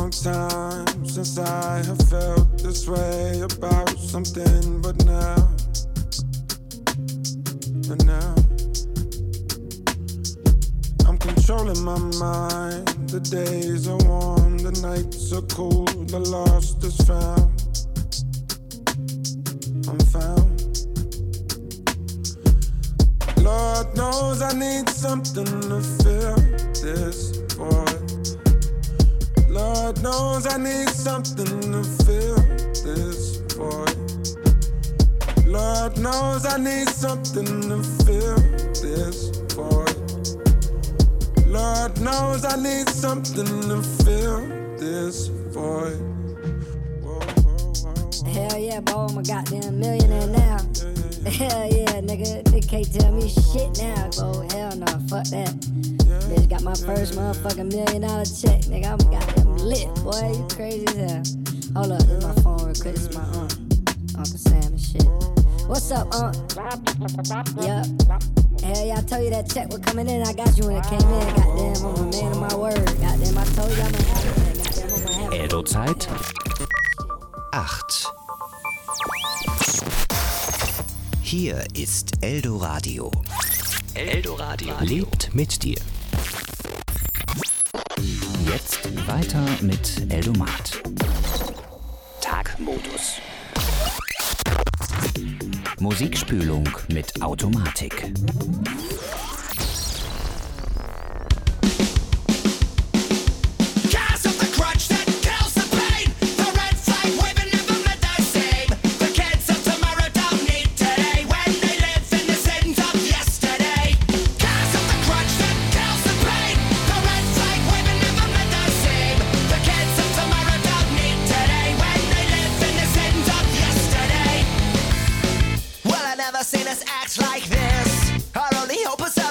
long time since I have felt this way about something, but now I'm controlling my mind. The days are warm, the nights are cool, the lost is found. I'm found. Lord knows I need something to fill this void. Lord knows I need something to fill this void. Lord knows I need something to fill this void. Lord knows I need something to fill this void. Whoa, whoa, whoa. Hell yeah, bro, I'm a goddamn millionaire now. Hell yeah, nigga, they can't tell me shit now, bro. Hell no, fuck that. Bitch got my first motherfucking $1 million check, nigga. I'm goddamn lit, boy. You crazy as hell. Hold up, this is my phone real quick. This is my Uncle Sam and shit. What's up, Yup. Hell yeah, I told you that check was coming in. I got you when it came in. Goddamn, I'm a man of my word. Goddamn, I told you I'm gonna have it. Goddamn, I'm gonna have it. Eldo-Zeit 8. Hier ist Eldoradio. Eldoradio lebt mit dir. Jetzt weiter mit Eldomat. Tagmodus. Musikspülung mit Automatik. Seen us act like this. Our only hope is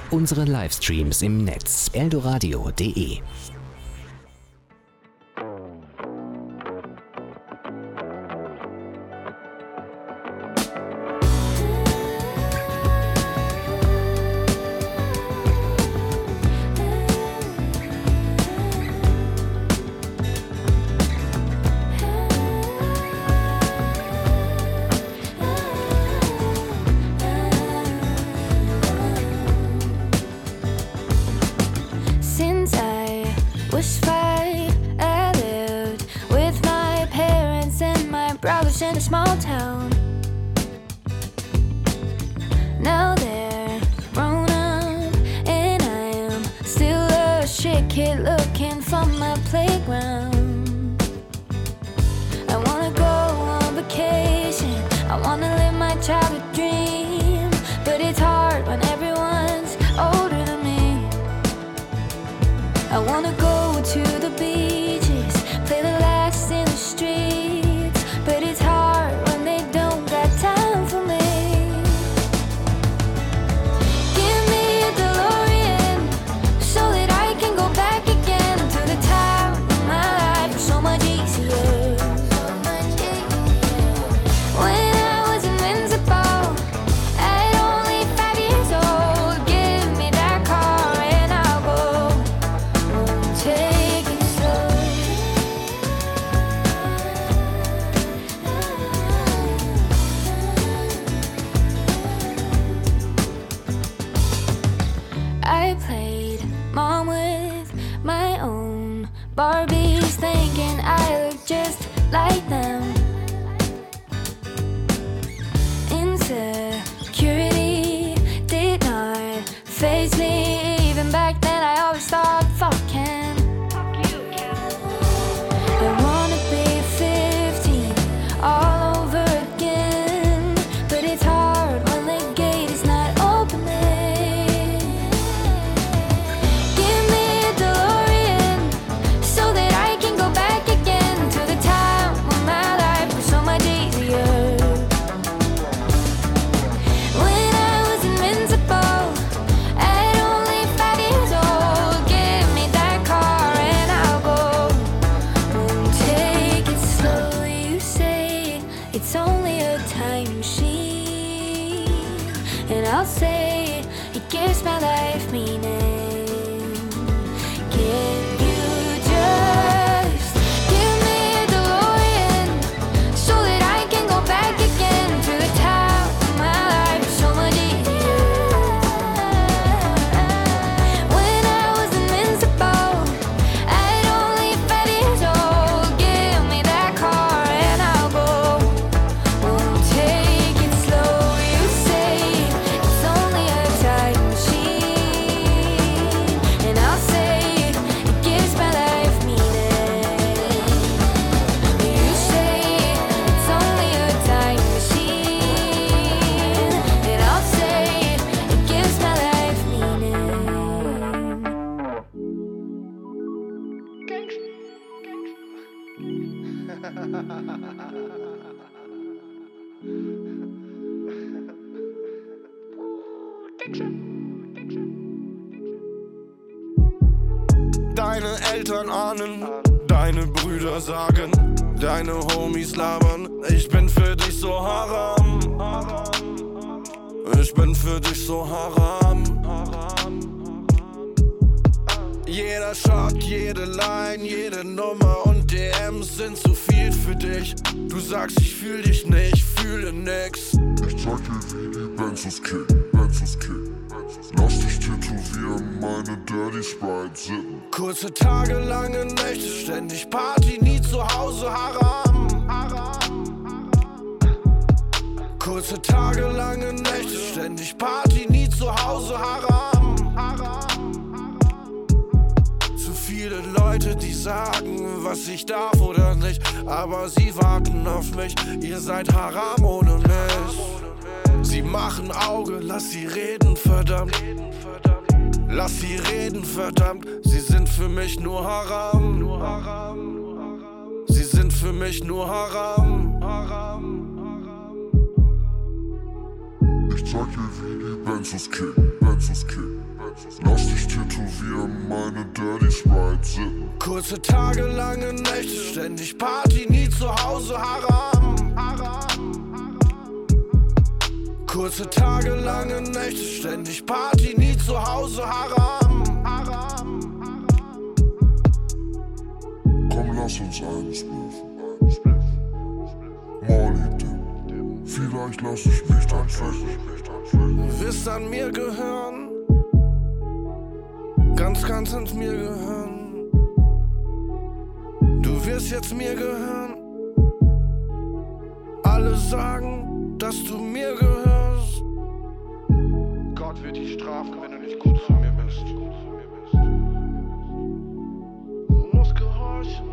Unsere Livestreams im Netz eldoradio.de. In a small town. Now they're grown up, and I am still a shit kid looking for my playground. I wanna go on vacation, I wanna live my childhood dream, but it's hard when everyone's older than me. I wanna go to the beaches, play the last in the streets, but it's hard when they don't got time for me. Give me a DeLorean so that I can go back again to the time when my life was so much easier. When I was invincible at only 5 years old, give me that car and I'll go. Take it slow. I played mom with my own Barbies, thinking I look just like them. Insecurity did not faze me. Even back then I always thought, fuck Ken. I wanna be 15 all over again, but it's hard when the gate is not opening. Give me a DeLorean so that I can go back again to the time when my life was so much easier. When I was invincible at only 5 years old, give me that car and I'll go. Take it slow, you say it's only a time machine, and I'll say it gives my life meaning. Can you just give me a DeLorean so that I can go back again to the time when my life was so much easier? When I was invincible at only 5 years old, give me that car and I'll go. Won't take it slow, you say it's only a time machine, and I'll say it gives my life meaning. You say it's only a time machine, and I'll say it gives my life meaning. Deine Eltern ahnen, deine Brüder sagen, deine Homies labern, ich bin für dich so haram. Ich bin für dich so haram. Jeder Shot, jede Line, jede Nummer und DMs sind zu viel für dich. Du sagst, ich fühl dich nicht, fühle nix. Ich zeig dir, wie die Benzos kicken. Lass dich tätowieren, meine Dirty Sprite sippen. Kurze Tage, lange Nächte, ständig Party, nie zu Hause haram. Kurze Tage, lange Nächte, ständig Party, nie zu Hause haram. Zu viele Leute, die sagen, was ich darf oder nicht, aber sie warten auf mich, ihr seid haram ohne mich. Sie machen Auge, lass sie reden, verdammt. Lass sie reden, verdammt. Sie sind für mich nur haram. Sie sind für mich nur haram. Ich zeig dir, wie die Benzos kicken. Lass dich tätowieren, meine Dirty Sprite sippen. Kurze Tage, lange Nächte, ständig Party, nie zu Hause, Haram. Kurze Tage, lange Nächte, ständig Party, nie zu Hause, Haram. Komm, lass uns eines spliffen. Molly Dip, vielleicht lass ich mich dann ficken. Du wirst an mir gehören, ganz, ganz ins mir gehören. Du wirst jetzt mir gehören. Alle sagen, dass du mir gehörst. Gott wird dich strafen, wenn du nicht gut zu mir bist. Du musst gehorchen.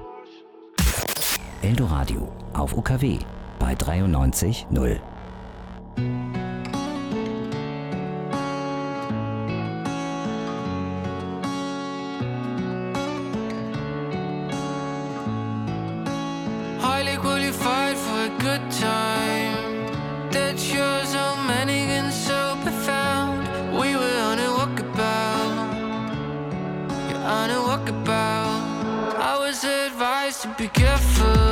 Eldoradio auf UKW bei 93.0. Highly qualified for a good time. That shows so many and so profound. We were on a walkabout. You're on a walkabout. I was advised to be careful.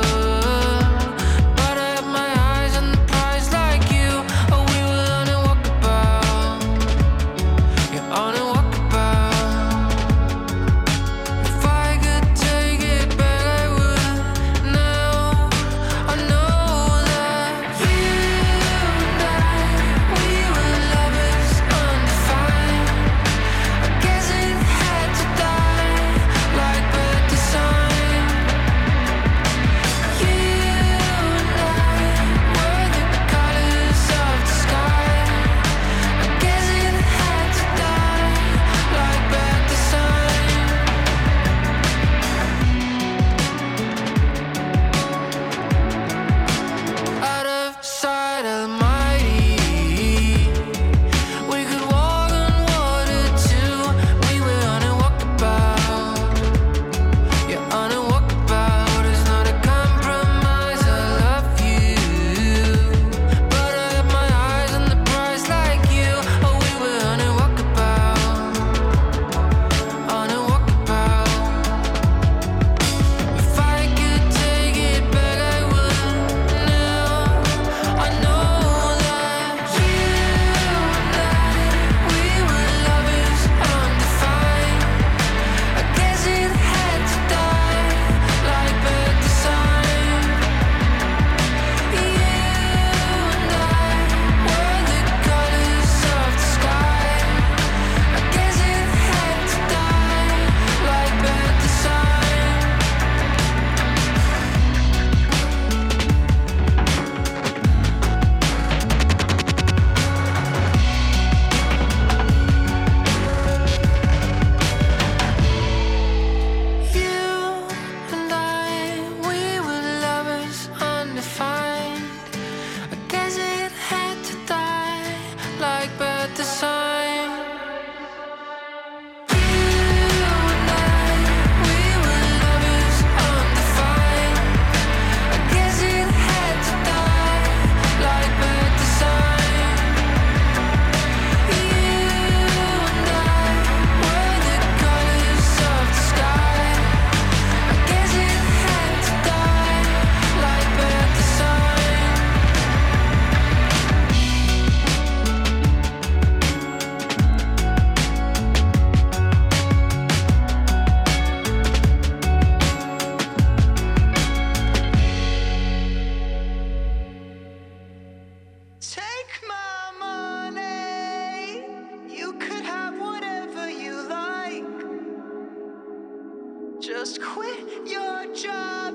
Just quit your job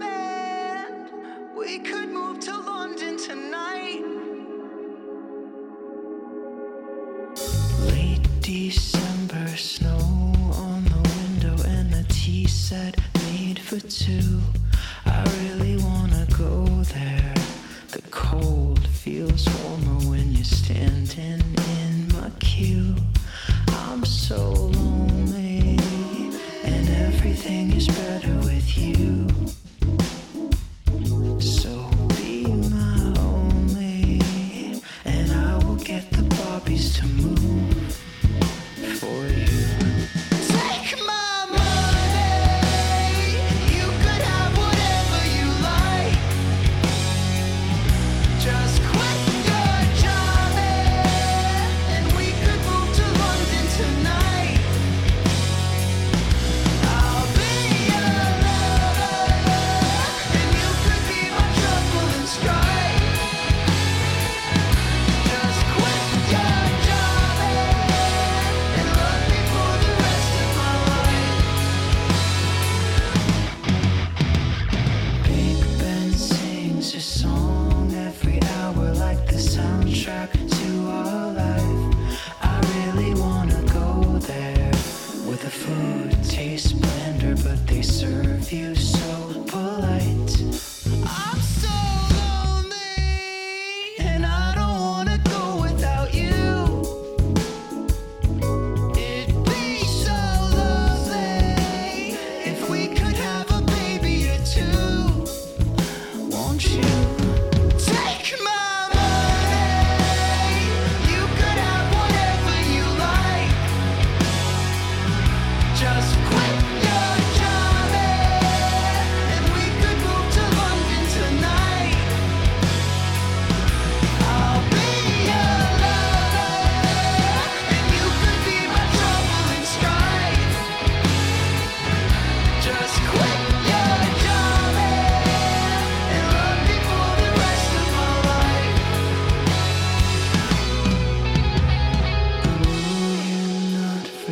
and we could move to London tonight. Late December, snow on the window and a tea set made for two. I really wanna go there. The cold feels warmer when you're standing in my queue. I'm so lonely and everything is better with you. So be my only, and I will get the Barbies to move for you.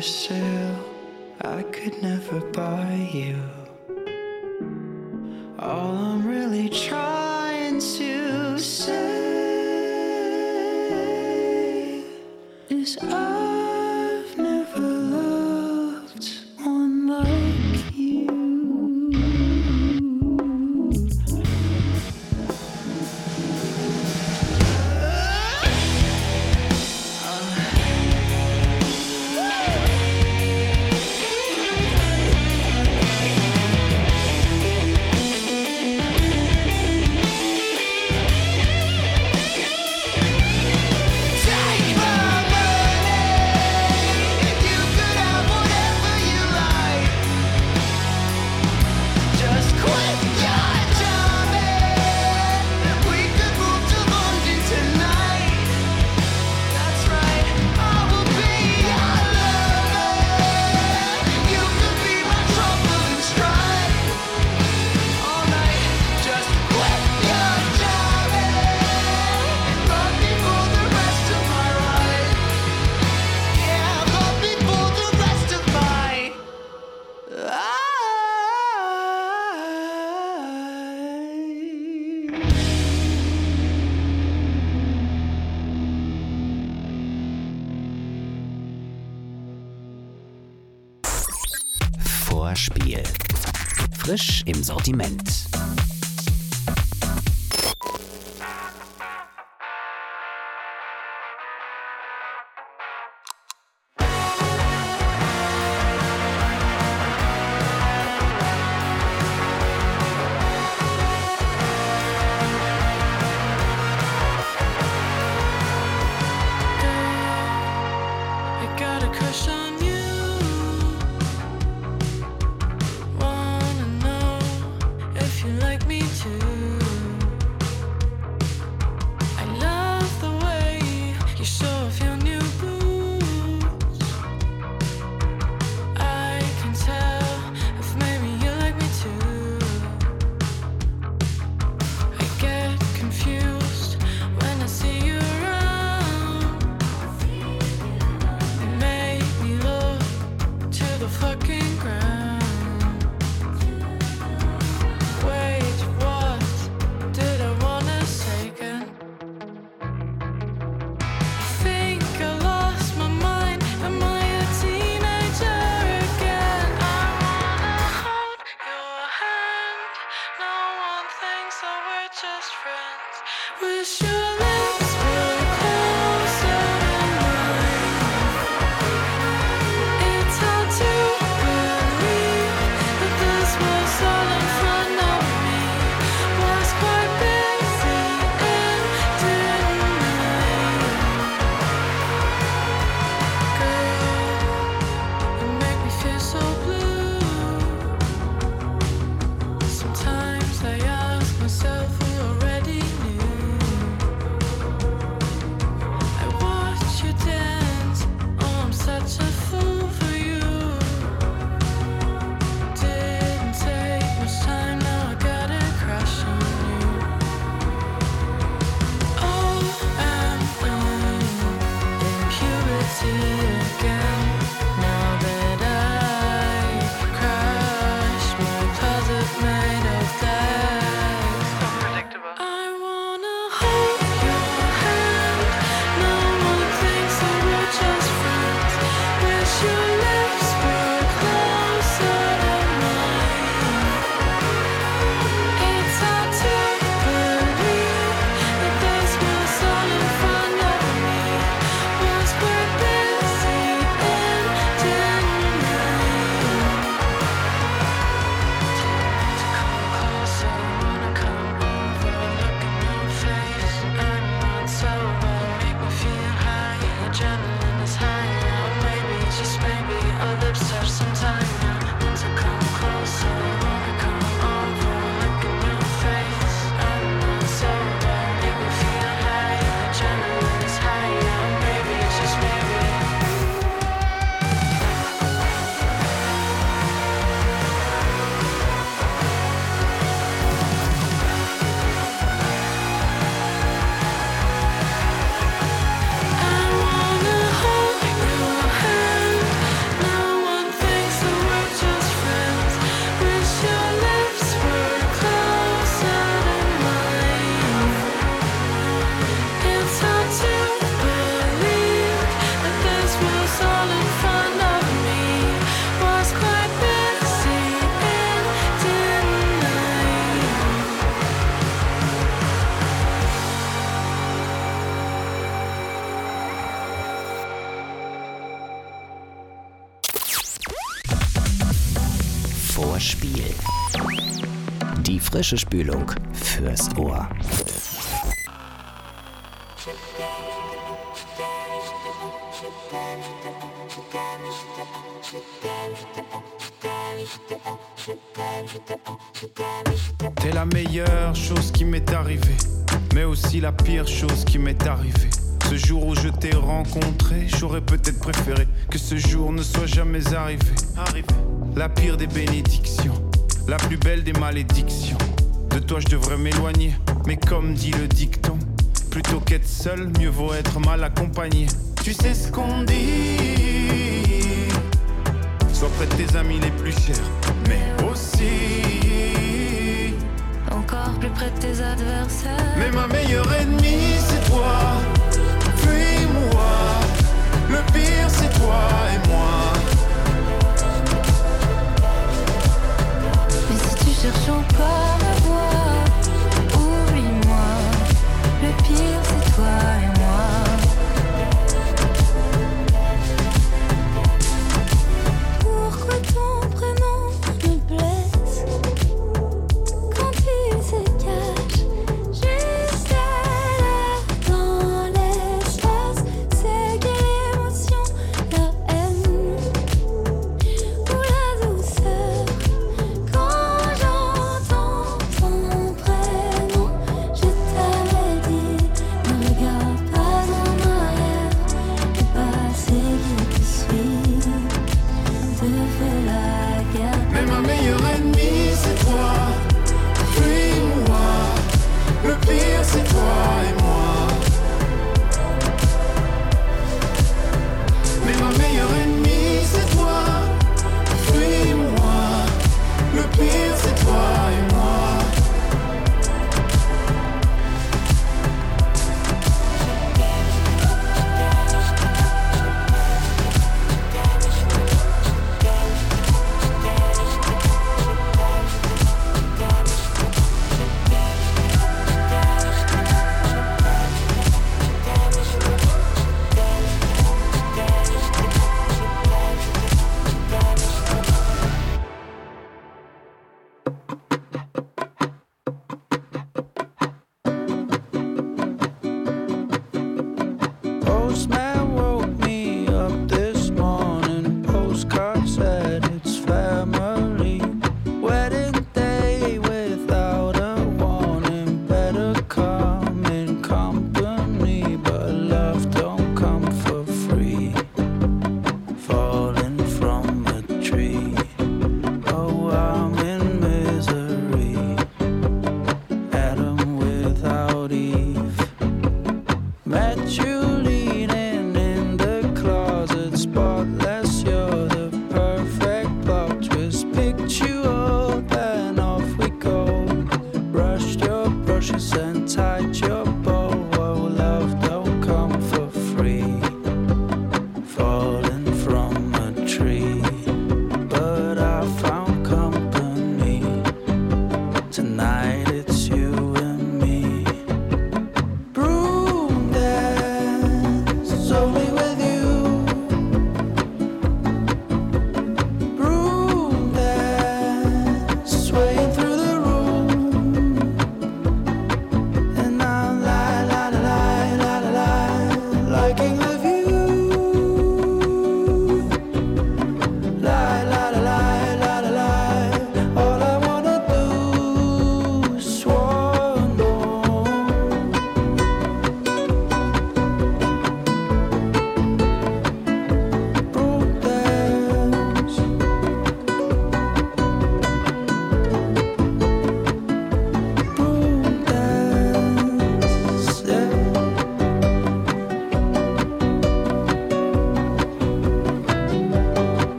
for sale. I could never buy you. All I'm really trying to say is I've never loved one like you. Vorspiel. Frisch im Sortiment. I got a crush on you. Wanna know if you like me too. I love the way you show off your new boots. I can tell if maybe you like me too. I get confused when I see you around. You make me look to the fucking ground. Wait, what did I wanna say again? I think I lost my mind. Am I a teenager again? I wanna hold your hand. No one thinks that we're just friends. Wish your lips were closer than mine. It's hard to Hörspiel. Die frische Spülung fürs Ohr. T'es la meilleure chose qui m'est arrivée, mais aussi la pire chose qui m'est arrivée. Ce jour où je t'ai rencontré, j'aurais peut-être préféré que ce jour ne soit jamais arrivé. La pire des bénédictions, la plus belle des malédictions. De toi je devrais m'éloigner, mais comme dit le dicton, plutôt qu'être seul, mieux vaut être mal accompagné. Tu sais ce qu'on dit, sois près de tes amis les plus chers, mais aussi encore plus près de tes adversaires. Mais ma meilleure ennemie c'est toi, fuis-moi. Le pire c'est toi et moi. Mais si tu cherches encore à voir, oublie-moi. Le pire c'est toi et moi.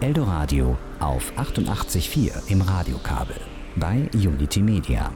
Eldoradio auf 88.4 im Radiokabel bei Unity Media.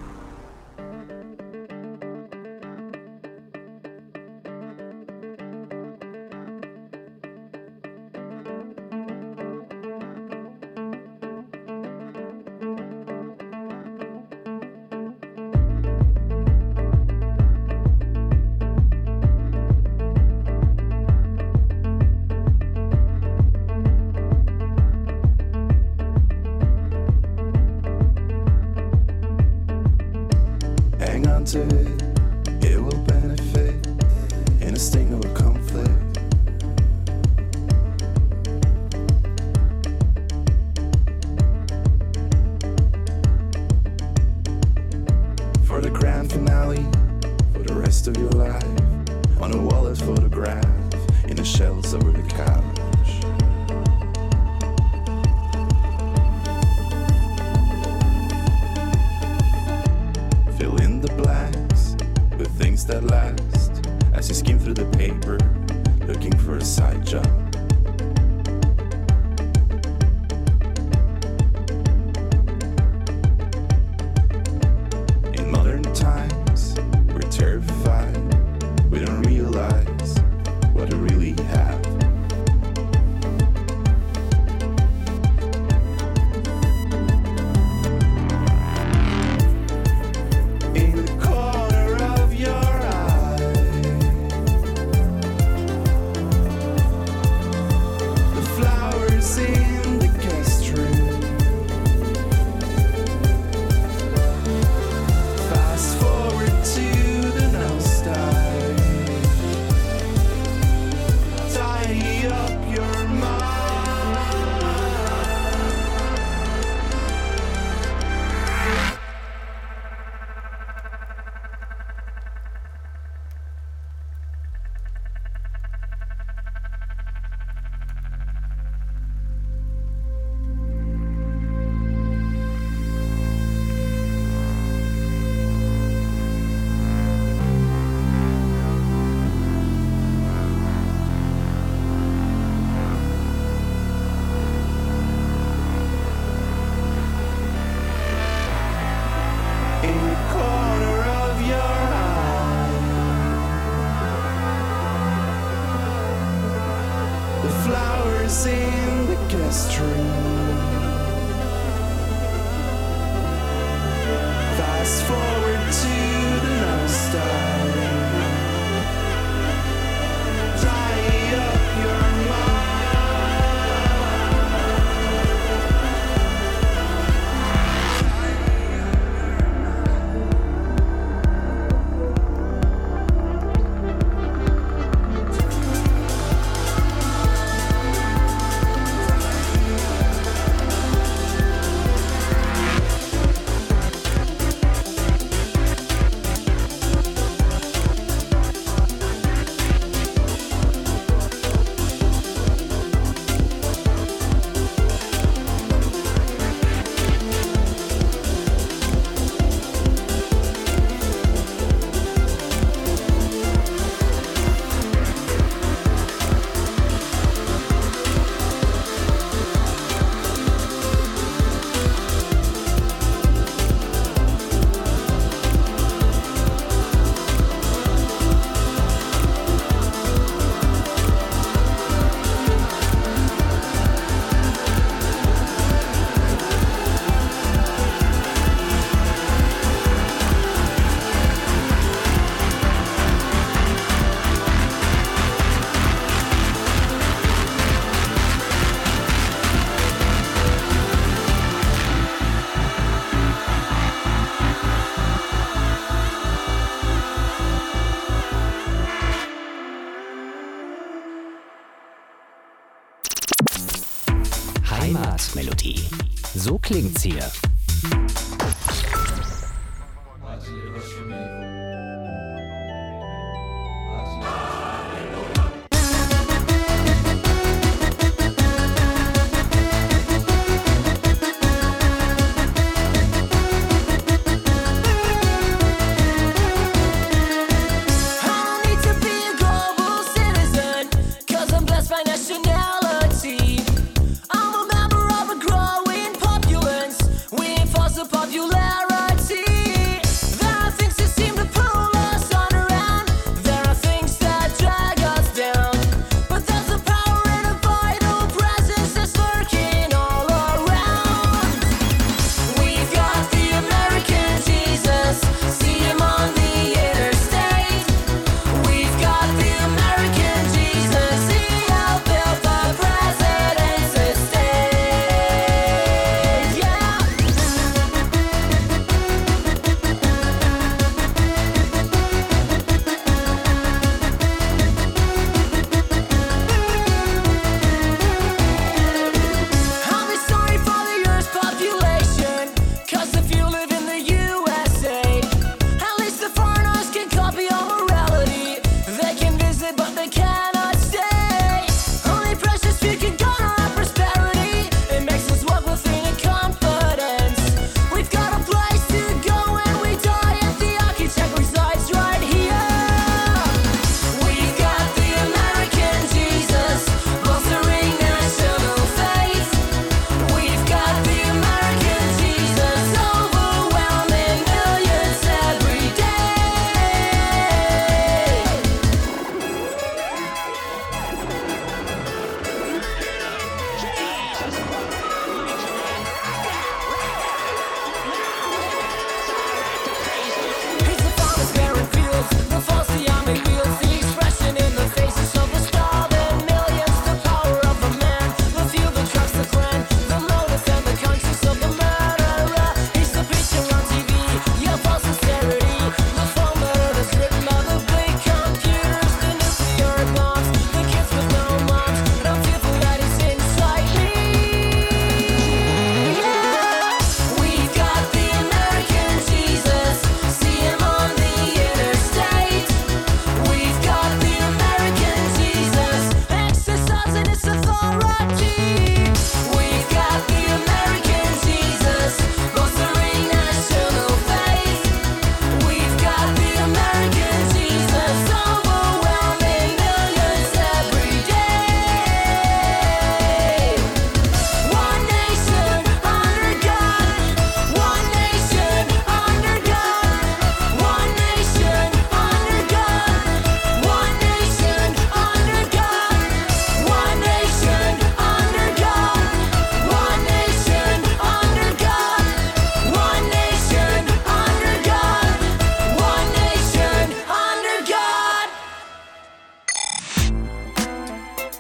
It will benefit in a sting of a conflict. For the grand finale, for the rest of your life, on a wallet photograph, in the shelves over the couch. Fill in the blanks with things that last as you skim through the paper, looking for a side job. In modern times, we're terrified. We don't realize what we really have. In the guest room. Fast forward to the nostalgia. Tie up your Heimatmelodie. So klingt's hier. Nationality. I'm a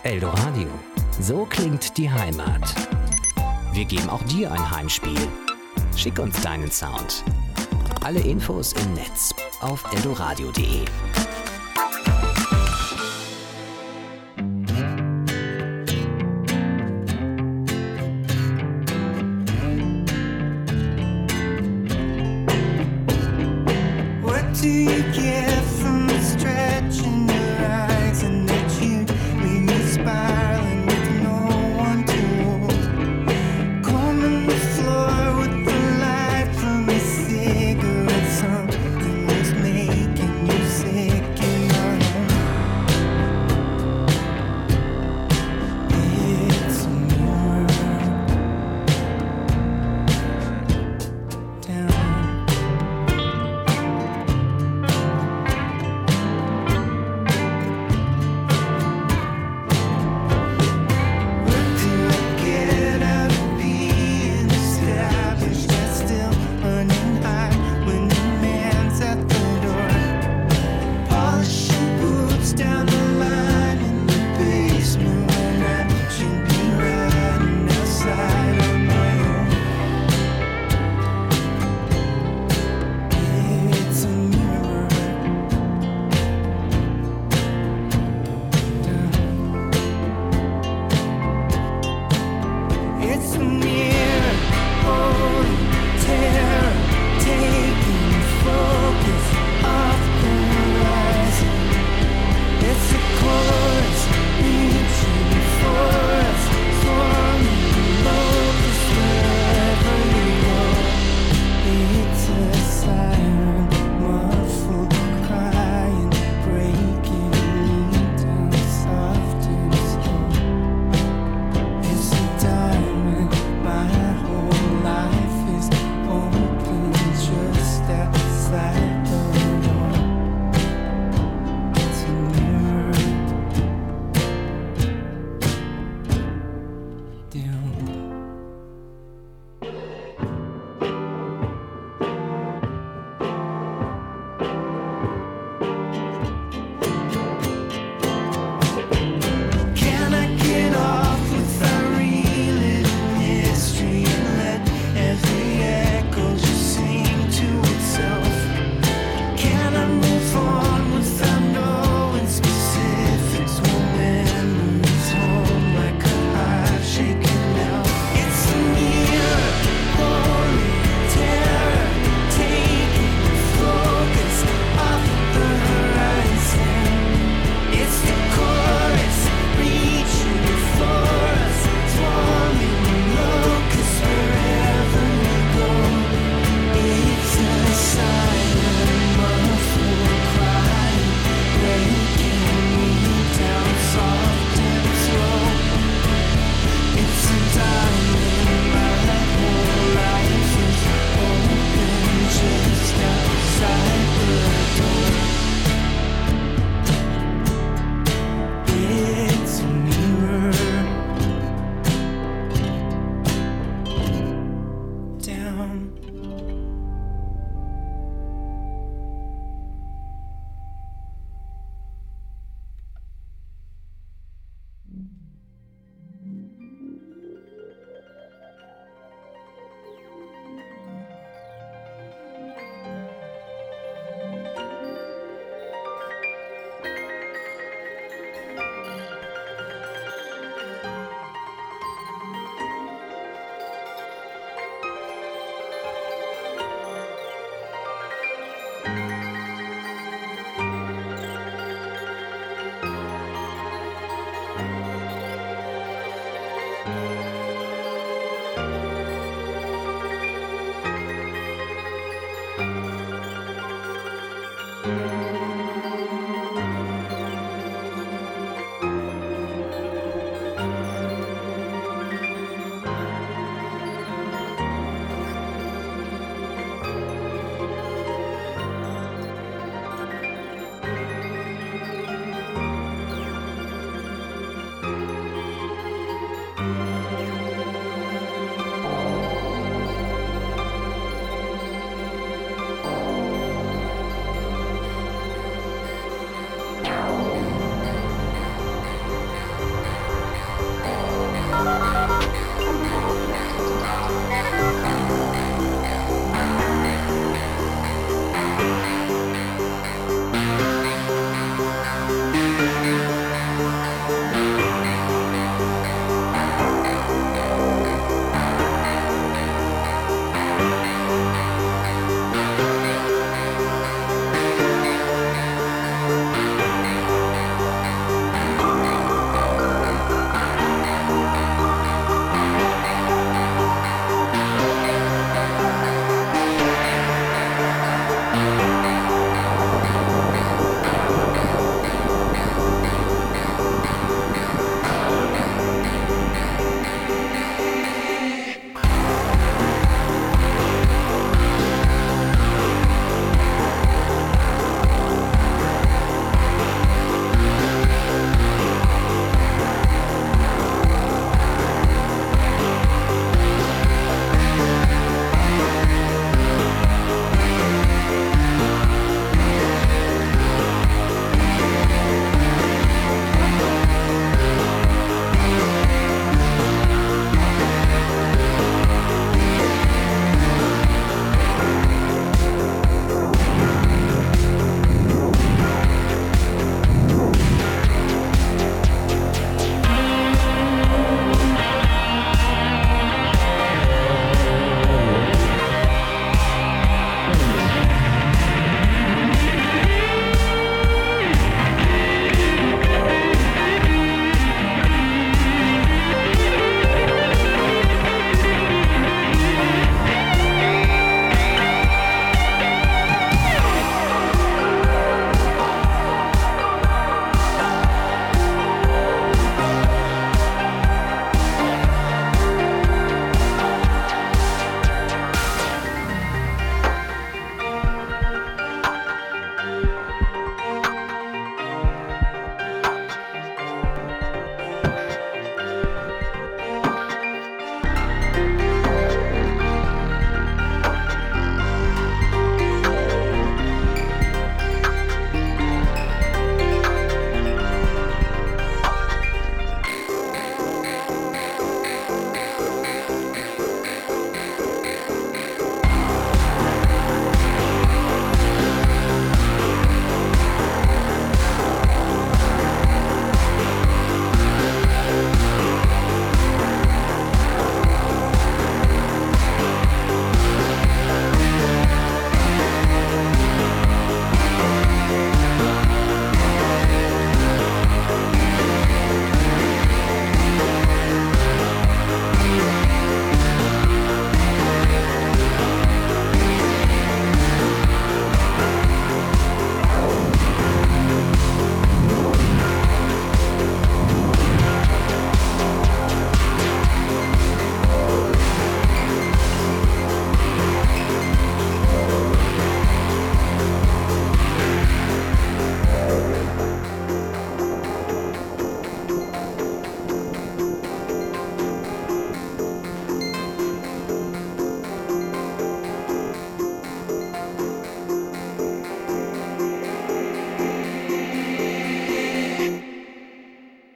Eldoradio. So klingt die Heimat. Wir geben auch dir ein Heimspiel. Schick uns deinen Sound. Alle Infos im Netz auf eldoradio.de. What do you get from stretching your eyes and that you leave me spiraling with no one to hold? Combing the floor with the light from a cigarette, something was making you sick in your home. It's more down.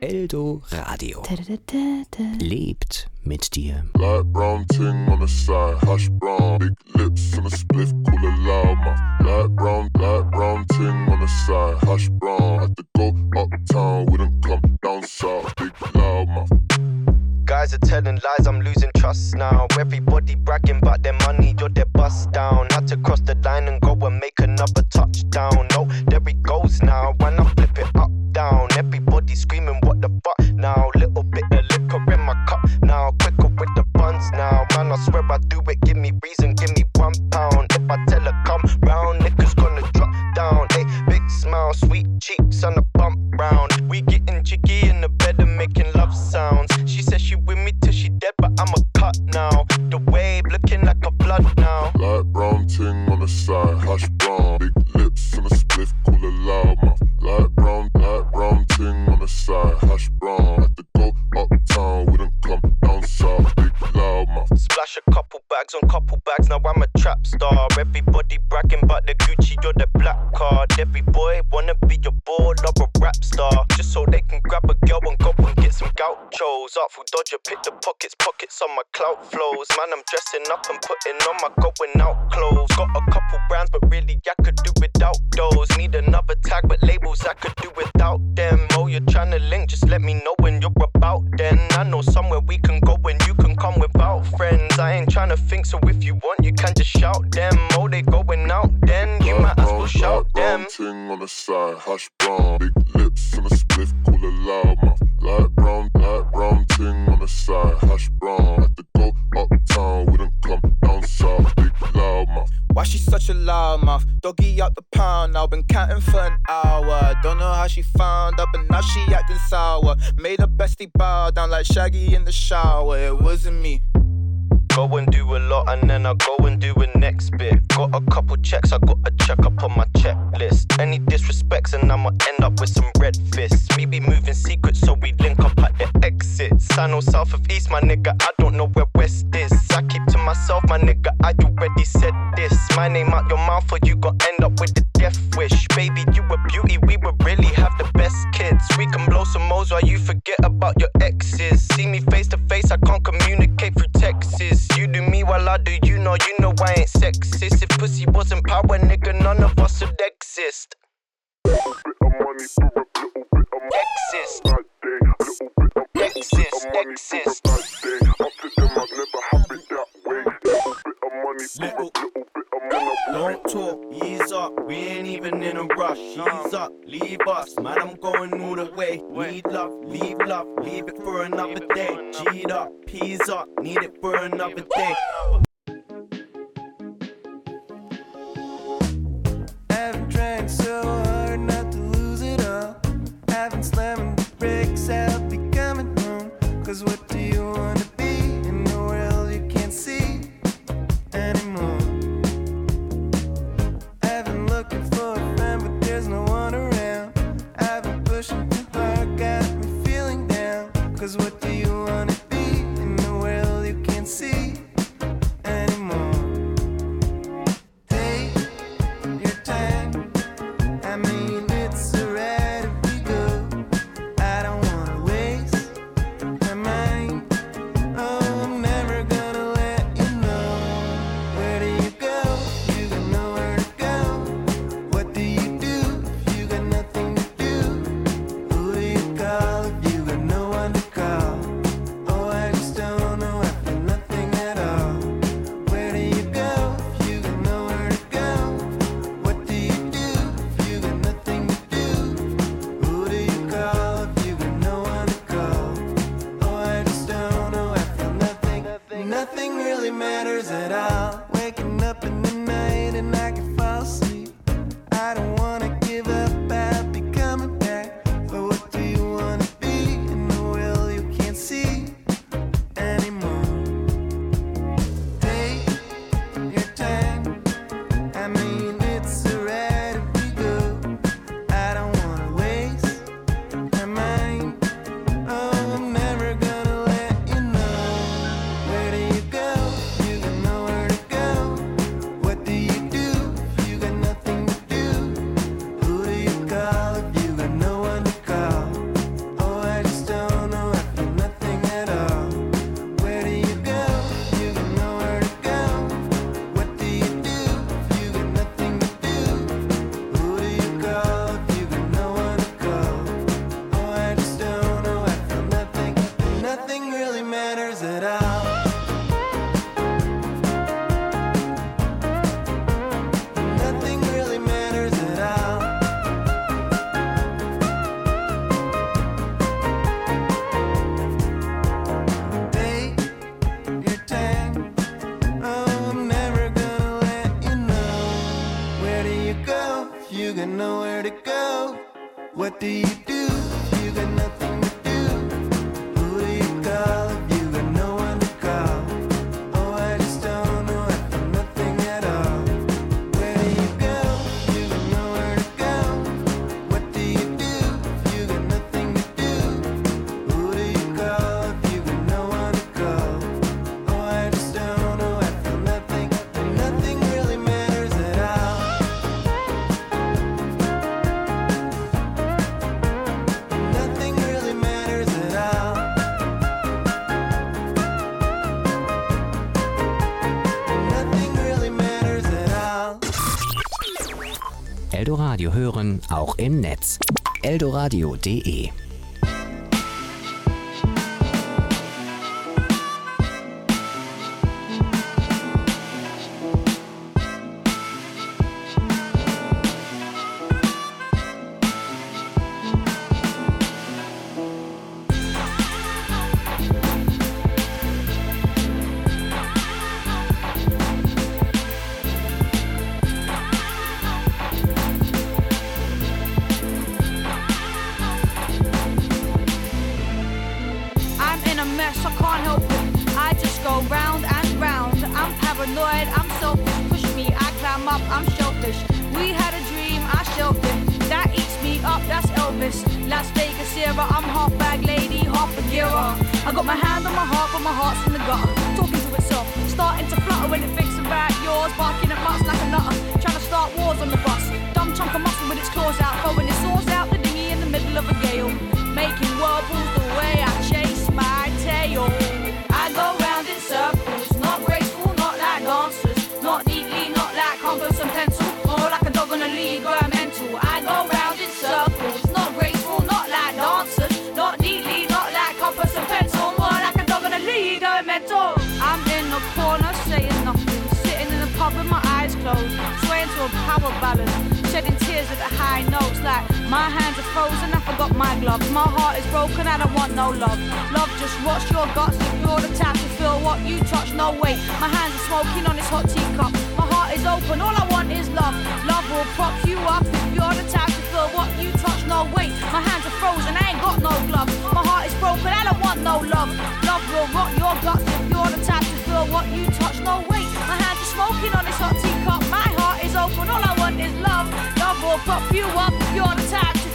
Eldo Radio. Lebt mit dir. Light brown ting on the side, hash brown. Big lips and a spliff, call it loudmouth. Light brown ting on the side, hash brown. Had to go uptown, wouldn't come down south. Big loudmouth. Guys are telling lies, I'm losing trust now. Everybody bragging about their money, you're their bust down. Had to cross the line and go and make another touchdown. No, there it goes now, when I flip it up, down. Everybody screaming, what the fuck now? Little bit of liquor in my cup now. Quicker with the buns now. Man, I swear I do it, give me reason, give me £1. If I tell her come round, niggas gonna drop down. Hey, big smile, sweet cheeks on a bump round. We getting jiggy in the bed and making love sounds. She says she with me till she dead, but I'm a cut now. The wave looking like a flood now. Light brown ting on the side, hash brown. Big lips and a spliff, call it loudmouth. Light brown ting on the side, hash brown. Had to go uptown, wouldn't come down south. Big loudmouth. Splash a couple bags on couple bags, now I'm a trap star. Everybody bragging about the Gucci, you're the black card. Every boy wanna be your baller or a rap star. Just so they can grab a girl and go and get some gauchos. Artful Dodger, pick the pockets on my clout flows. Man, I'm dressing up and putting on my going out clothes. Got a couple brands, but really I could do without those. Need another tag, but labels I could do without them. Oh, you're trying to link, just let me know when you're about then. I know somewhere we can go when you can come without friends. I ain't trying to think, so if you want, you can just shout them. Oh, they going out then, you might as well shout them. Light brown ting on the side, hash brown. Big lips and a spliff, call it loudmouth. Light brown ting on the side, hash brown. Had to go uptown, wouldn't come down south. Big loudmouth. Why she such a loudmouth? Doggy out the pound now, been counting for an hour. Don't know how she found up, but now she acting sour. Made her bestie bow down like Shaggy in the shower. It wasn't me. Go and do a lot and then I go and do a next bit. Got a couple checks, I got a check up on my checklist. Any disrespects and I'ma end up with some red fists. We be moving secrets so we link up at the exits. I know south of east, my nigga, I don't know where west is. I keep to myself, my nigga, I already said this. My name out your mouth or you gon' end up with the death wish. Baby, you a beauty, we would really have the best kids. We can blow some moles while you forget about your exes. See me face to face, I can't communicate through texts. You do me while I do you know I ain't sexist. If pussy wasn't power, nigga, none of us would exist. Little bit of money for a little bit of money. Exist. That day, little bit of money. Exist. Up to them, I've never had it that way. Little bit of money for a little bit of money. Don't talk, ease up, we ain't even in a rush. Ease up, leave us, man, I'm going all the way. Need love, leave it for another day. G'd up, peas up, need it for another day. Haven't tried so hard not to lose it all. Haven't slamming the brakes, I'll be coming home. Cause what do you wanna be in the world you can't see anymore? I've been looking for a friend, but there's no one around. I've been pushing too hard, got me feeling down. Cause what do you wanna be in the world you can't see What do you do if you got nothing to do? Who do you call if you got no one to call? Oh, I just don't know I feel nothing at all. Where do you go if you got nowhere to go? What do you do if you got nothing to do? Who do you call if you got no one to call? Oh, I just don't know I feel nothing, and nothing really matters at all. Nothing really matters at all. Nothing really matters at all. Eldoradio hören, auch im Netz. eldoradio.de I'm in a mess, I can't help it. I just go round and round. I'm paranoid, I'm selfish. Push me, I climb up, I'm shellfish. We had a dream, I shelved it. That eats me up, that's Elvis. Las Vegas era, I'm half bag lady, half a gearer. I got my hand on my heart, but my heart's in the gutter. Talking to itself, starting to flutter when it thinks about yours. Barking at mutts like a nutter. Trying to start wars on the bus. Dumb chunk of muscle with its claws out. Throwing its swords out the dinghy in the middle of a gale. Making whirlpools the way I chase my tail. I go round in circles, not graceful, not like dancers. Not neatly, not like compass and pencil. More like a dog on a lead, going mental. I go round in circles, not graceful, not like dancers. Not neatly, not like compass and pencil. More like a dog on a lead, going mental. I'm in the corner saying nothing. Sitting in the pub with my eyes closed. Swaying to a power ballad. Shedding tears at the high notes like my hands are frozen, I forgot my gloves. My heart is broken, I don't want no love. Love just rots your guts if you're the type to feel what you touch. No wait, my hands are smoking on this hot teacup. My heart is open, all I want is love. Love will prop you up if you're the type to feel what you touch. No wait, my hands are frozen, I ain't got no gloves. My heart is broken, I don't want no love. Love will rot your guts if you're the type to feel what you touch. No wait, my hands are smoking on this hot teacup. My heart is open, all I want is love. Love will prop you up if you're the type to